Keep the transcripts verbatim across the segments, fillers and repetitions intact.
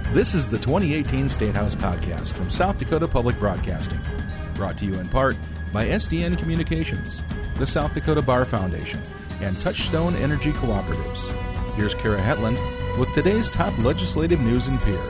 This is the twenty eighteen State House Podcast from South Dakota Public Broadcasting, brought to you in part by S D N Communications, the South Dakota Bar Foundation, and Touchstone Energy Cooperatives. Here's Kara Hetland with today's top legislative news in Pierre.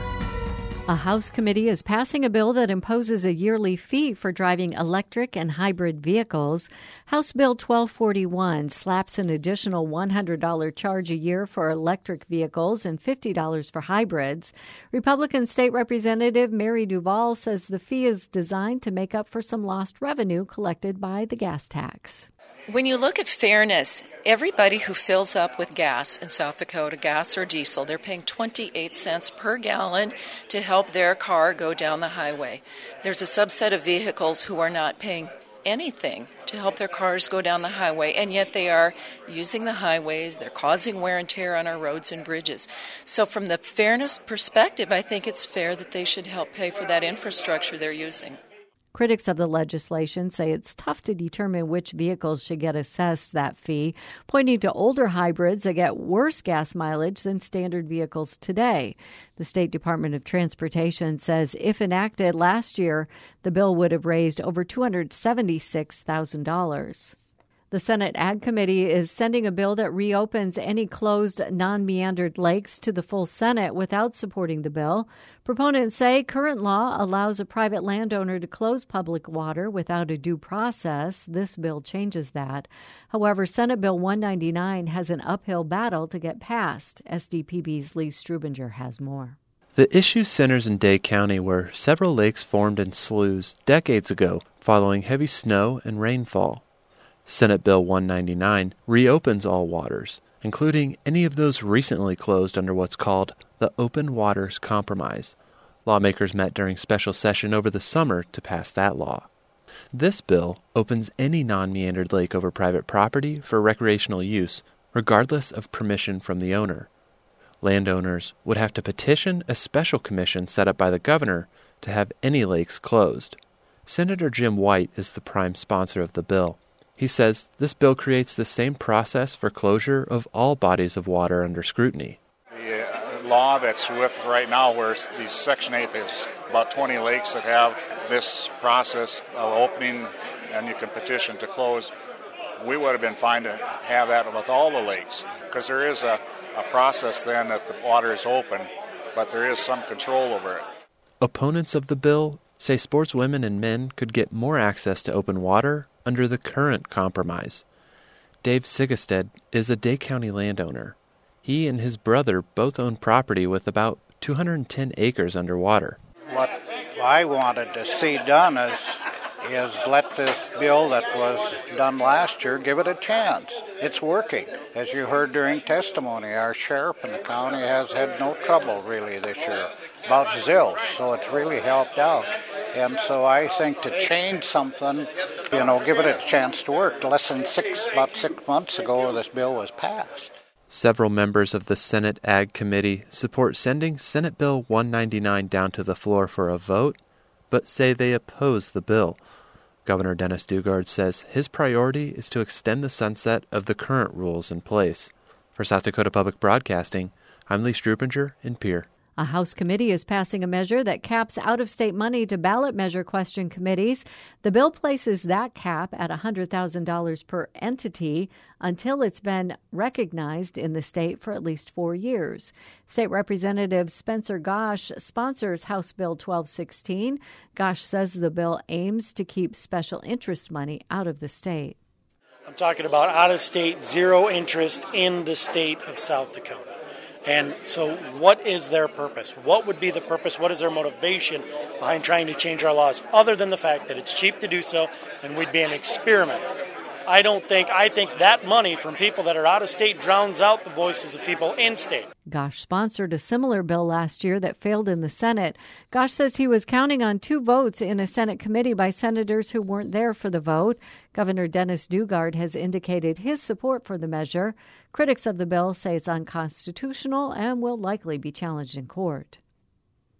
A House committee is passing a bill that imposes a yearly fee for driving electric and hybrid vehicles. House Bill twelve forty-one slaps an additional one hundred dollars charge a year for electric vehicles and fifty dollars for hybrids. Republican State Representative Mary Duval says the fee is designed to make up for some lost revenue collected by the gas tax. When you look at fairness, everybody who fills up with gas in South Dakota, gas or diesel, they're paying twenty-eight cents per gallon to help their car go down the highway. There's a subset of vehicles who are not paying anything to help their cars go down the highway, and yet they are using the highways. They're causing wear and tear on our roads and bridges. So from the fairness perspective, I think it's fair that they should help pay for that infrastructure they're using. Critics of the legislation say it's tough to determine which vehicles should get assessed that fee, pointing to older hybrids that get worse gas mileage than standard vehicles today. The State Department of Transportation says if enacted last year, the bill would have raised over two hundred seventy-six thousand dollars. The Senate Ag Committee is sending a bill that reopens any closed, non-meandered lakes to the full Senate without supporting the bill. Proponents say current law allows a private landowner to close public water without a due process. This bill changes that. However, Senate Bill one ninety-nine has an uphill battle to get passed. S D P B's Lee Strubinger has more. The issue centers in Day County, where several lakes formed in sloughs decades ago following heavy snow and rainfall. Senate Bill one ninety-nine reopens all waters, including any of those recently closed under what's called the Open Waters Compromise. Lawmakers met during special session over the summer to pass that law. This bill opens any non-meandered lake over private property for recreational use, regardless of permission from the owner. Landowners would have to petition a special commission set up by the governor to have any lakes closed. Senator Jim White is the prime sponsor of the bill. He says this bill creates the same process for closure of all bodies of water under scrutiny. The uh, law that's with right now, where these Section eight, there's about twenty lakes that have this process of opening, and you can petition to close. We would have been fine to have that with all the lakes, because there is a, a process then that the water is open, but there is some control over it. Opponents of the bill say sportswomen and men could get more access to open water under the current compromise. Dave Sigestead is a Day County landowner. He and his brother both own property with about two hundred ten acres underwater. What I wanted to see done is, is let this bill that was done last year, give it a chance. It's working. As you heard during testimony, our sheriff in the county has had no trouble really this year about zilch, so it's really helped out. And so I think to change something, you know, give it a chance to work. Less than six, about six months ago, this bill was passed. Several members of the Senate Ag Committee support sending Senate Bill one ninety-nine down to the floor for a vote, but say they oppose the bill. Governor Dennis Daugaard says his priority is to extend the sunset of the current rules in place. For South Dakota Public Broadcasting, I'm Lee Strubinger in Pierre. A House committee is passing a measure that caps out-of-state money to ballot measure question committees. The bill places that cap at one hundred thousand dollars per entity until it's been recognized in the state for at least four years. State Representative Spencer Gosch sponsors House Bill twelve sixteen. Gosch says the bill aims to keep special interest money out of the state. I'm talking about out-of-state, zero interest in the state of South Dakota. And so what is their purpose? What would be the purpose? What is their motivation behind trying to change our laws, other than the fact that it's cheap to do so and we'd be an experiment? I don't think, I think that money from people that are out of state drowns out the voices of people in state. Gosch sponsored a similar bill last year that failed in the Senate. Gosch says he was counting on two votes in a Senate committee by senators who weren't there for the vote. Governor Dennis Daugaard has indicated his support for the measure. Critics of the bill say it's unconstitutional and will likely be challenged in court.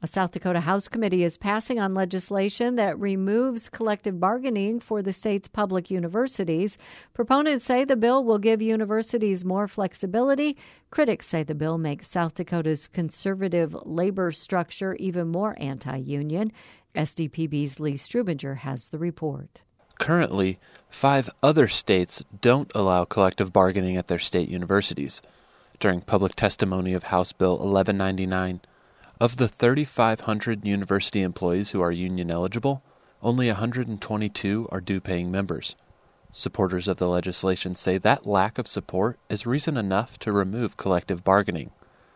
A South Dakota House committee is passing on legislation that removes collective bargaining for the state's public universities. Proponents say the bill will give universities more flexibility. Critics say the bill makes South Dakota's conservative labor structure even more anti-union. S D P B's Lee Strubinger has the report. Currently, five other states don't allow collective bargaining at their state universities. During public testimony of House Bill eleven ninety-nine, of the three thousand five hundred university employees who are union eligible, only one hundred twenty-two are due-paying members. Supporters of the legislation say that lack of support is reason enough to remove collective bargaining.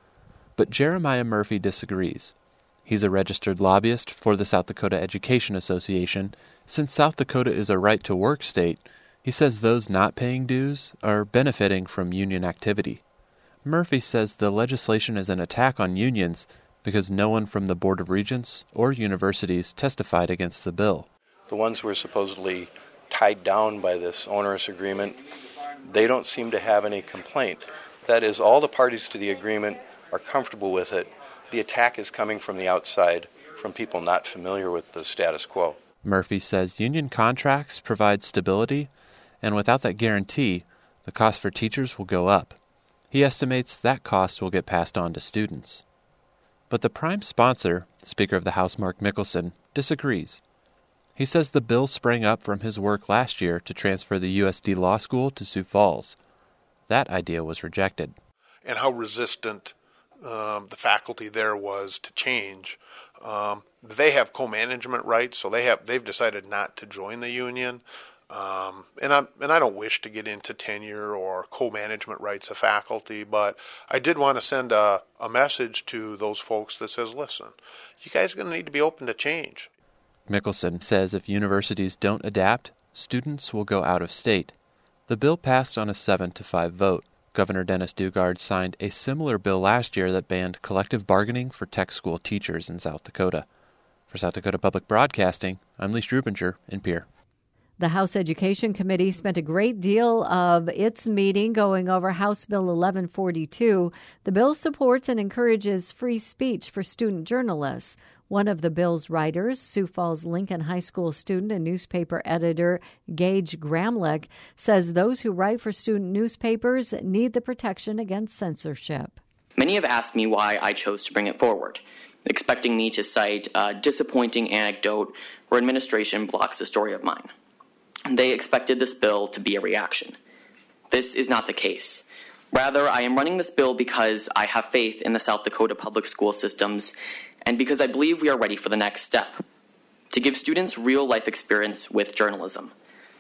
But Jeremiah Murphy disagrees. He's a registered lobbyist for the South Dakota Education Association. Since South Dakota is a right-to-work state, he says those not paying dues are benefiting from union activity. Murphy says the legislation is an attack on unions because no one from the Board of Regents or universities testified against the bill. The ones who are supposedly tied down by this onerous agreement, they don't seem to have any complaint. That is, all the parties to the agreement are comfortable with it. The attack is coming from the outside, from people not familiar with the status quo. Murphy says union contracts provide stability, and without that guarantee, the cost for teachers will go up. He estimates that cost will get passed on to students. But the prime sponsor, Speaker of the House Mark Mickelson, disagrees. He says the bill sprang up from his work last year to transfer the U S D Law School to Sioux Falls. That idea was rejected. And how resistant um, the faculty there was to change. Um, they have co-management rights, so they have they've decided not to join the union. Um, and I and I don't wish to get into tenure or co-management rights of faculty, but I did want to send a, a message to those folks that says, listen, you guys are going to need to be open to change. Mickelson says if universities don't adapt, students will go out of state. The bill passed on a seven to five vote. Governor Dennis Daugaard signed a similar bill last year that banned collective bargaining for tech school teachers in South Dakota. For South Dakota Public Broadcasting, I'm Lee Strubinger in Pierre. The House Education Committee spent a great deal of its meeting going over House Bill eleven forty-two. The bill supports and encourages free speech for student journalists. One of the bill's writers, Sioux Falls Lincoln High School student and newspaper editor Gage Gramlich, says those who write for student newspapers need the protection against censorship. Many have asked me why I chose to bring it forward, expecting me to cite a disappointing anecdote where administration blocks a story of mine. They expected this bill to be a reaction. This is not the case. Rather, I am running this bill because I have faith in the South Dakota public school systems and because I believe we are ready for the next step, to give students real-life experience with journalism.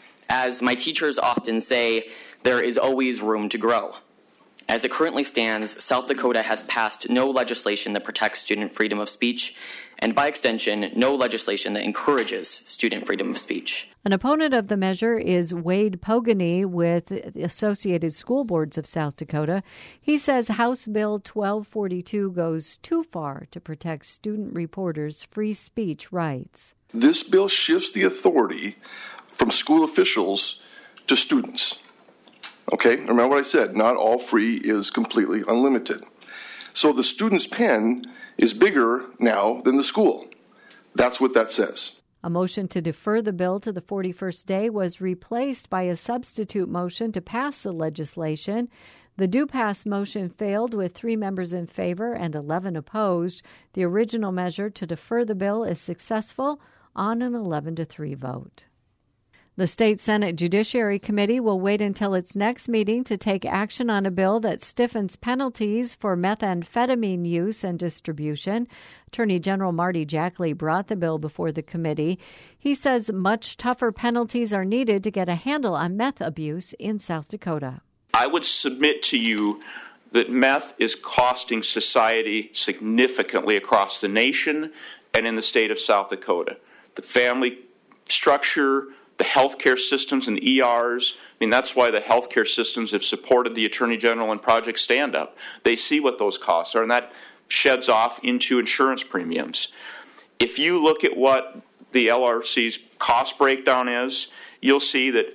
As my teachers often say, there is always room to grow. As it currently stands, South Dakota has passed no legislation that protects student freedom of speech, and by extension, no legislation that encourages student freedom of speech. An opponent of the measure is Wade Pogany with the Associated School Boards of South Dakota. He says House Bill twelve forty-two goes too far to protect student reporters' free speech rights. This bill shifts the authority from school officials to students. Okay, remember what I said, not all free is completely unlimited. So the student's pen is bigger now than the school. That's what that says. A motion to defer the bill to the forty-first day was replaced by a substitute motion to pass the legislation. The do-pass motion failed with three members in favor and eleven opposed. The original measure to defer the bill is successful on an eleven to three vote. The State Senate Judiciary Committee will wait until its next meeting to take action on a bill that stiffens penalties for methamphetamine use and distribution. Attorney General Marty Jackley brought the bill before the committee. He says much tougher penalties are needed to get a handle on meth abuse in South Dakota. I would submit to you that meth is costing society significantly across the nation and in the state of South Dakota. The family structure, the healthcare systems and the E Rs. I mean, that's why the healthcare systems have supported the Attorney General and Project Stand Up. They see what those costs are, and that sheds off into insurance premiums. If you look at what the L R C's cost breakdown is, you'll see that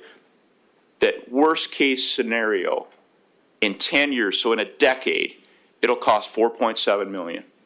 that worst case scenario in ten years, so in a decade, it'll cost four point seven million dollars.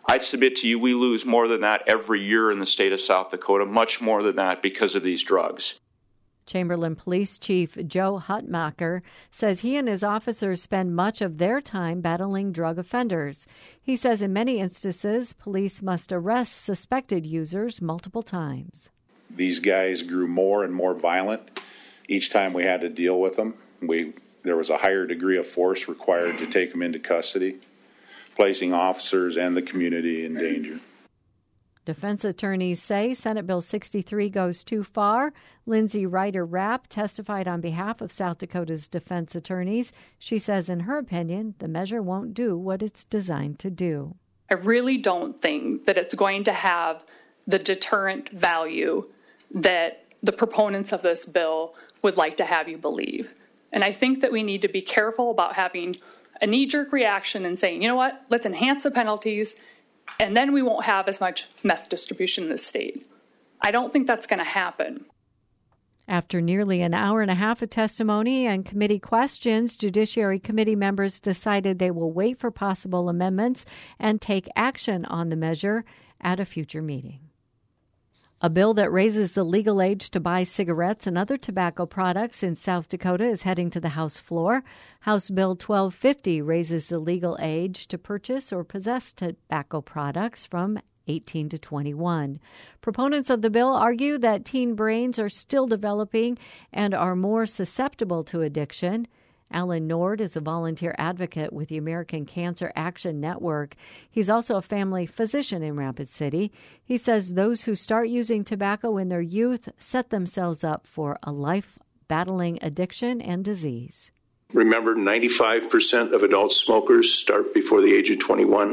I'd submit to you we lose more than that every year in the state of South Dakota, much more than that because of these drugs. Chamberlain Police Chief Joe Hutmacher says he and his officers spend much of their time battling drug offenders. He says in many instances, police must arrest suspected users multiple times. These guys grew more and more violent each time we had to deal with them. We, there was a higher degree of force required to take them into custody, placing officers and the community in danger. Defense attorneys say Senate Bill sixty-three goes too far. Lindsay Ryder-Rapp testified on behalf of South Dakota's defense attorneys. She says, in her opinion, the measure won't do what it's designed to do. I really don't think that it's going to have the deterrent value that the proponents of this bill would like to have you believe. And I think that we need to be careful about having a knee-jerk reaction and saying, you know what, let's enhance the penalties, and then we won't have as much meth distribution in the state. I don't think that's going to happen. After nearly an hour and a half of testimony and committee questions, Judiciary Committee members decided they will wait for possible amendments and take action on the measure at a future meeting. A bill that raises the legal age to buy cigarettes and other tobacco products in South Dakota is heading to the House floor. House Bill twelve fifty raises the legal age to purchase or possess tobacco products from eighteen to twenty-one. Proponents of the bill argue that teen brains are still developing and are more susceptible to addiction. Alan Nord is a volunteer advocate with the American Cancer Action Network. He's also a family physician in Rapid City. He says those who start using tobacco in their youth set themselves up for a life battling addiction and disease. Remember, ninety-five percent of adult smokers start before the age of twenty-one.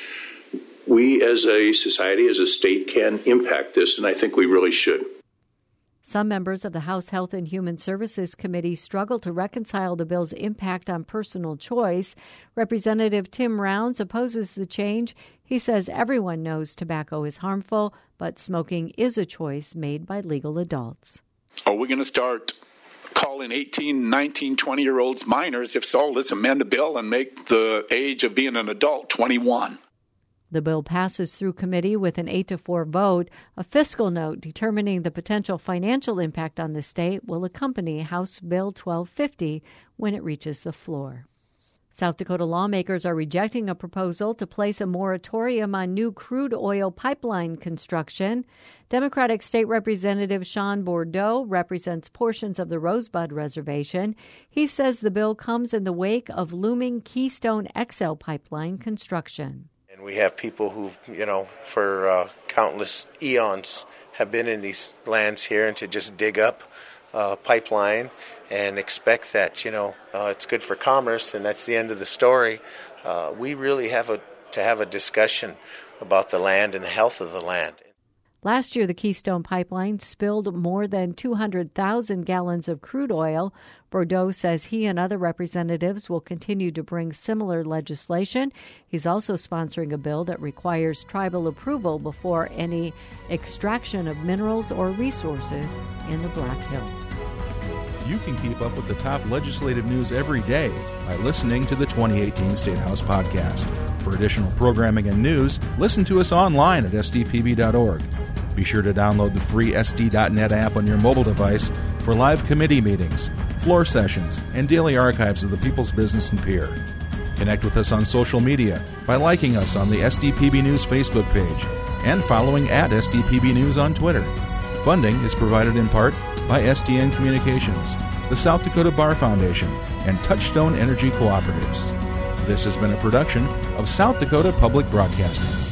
We as a society, as a state, can impact this, and I think we really should. Some members of the House Health and Human Services Committee struggle to reconcile the bill's impact on personal choice. Representative Tim Rounds opposes the change. He says everyone knows tobacco is harmful, but smoking is a choice made by legal adults. Are we going to start calling eighteen, nineteen, twenty-year-olds minors? If so, let's amend the bill and make the age of being an adult twenty-one. The bill passes through committee with an eight to four vote. A fiscal note determining the potential financial impact on the state will accompany House Bill twelve fifty when it reaches the floor. South Dakota lawmakers are rejecting a proposal to place a moratorium on new crude oil pipeline construction. Democratic State Representative Sean Bordeaux represents portions of the Rosebud Reservation. He says the bill comes in the wake of looming Keystone X L pipeline construction. And we have people who, you know, for uh, countless eons have been in these lands here, and to just dig up a uh, pipeline and expect that, you know, uh, it's good for commerce and that's the end of the story. Uh, we really have a, to have a discussion about the land and the health of the land. Last year, the Keystone Pipeline spilled more than two hundred thousand gallons of crude oil. Bordeaux says he and other representatives will continue to bring similar legislation. He's also sponsoring a bill that requires tribal approval before any extraction of minerals or resources in the Black Hills. You can keep up with the top legislative news every day by listening to the twenty eighteen State House Podcast. For additional programming and news, listen to us online at S D P B dot org. Be sure to download the free S D dot net app on your mobile device for live committee meetings, floor sessions, and daily archives of the People's Business and Peer. Connect with us on social media by liking us on the S D P B News Facebook page and following at S D P B News on Twitter. Funding is provided in part by S D N Communications, the South Dakota Bar Foundation, and Touchstone Energy Cooperatives. This has been a production of South Dakota Public Broadcasting.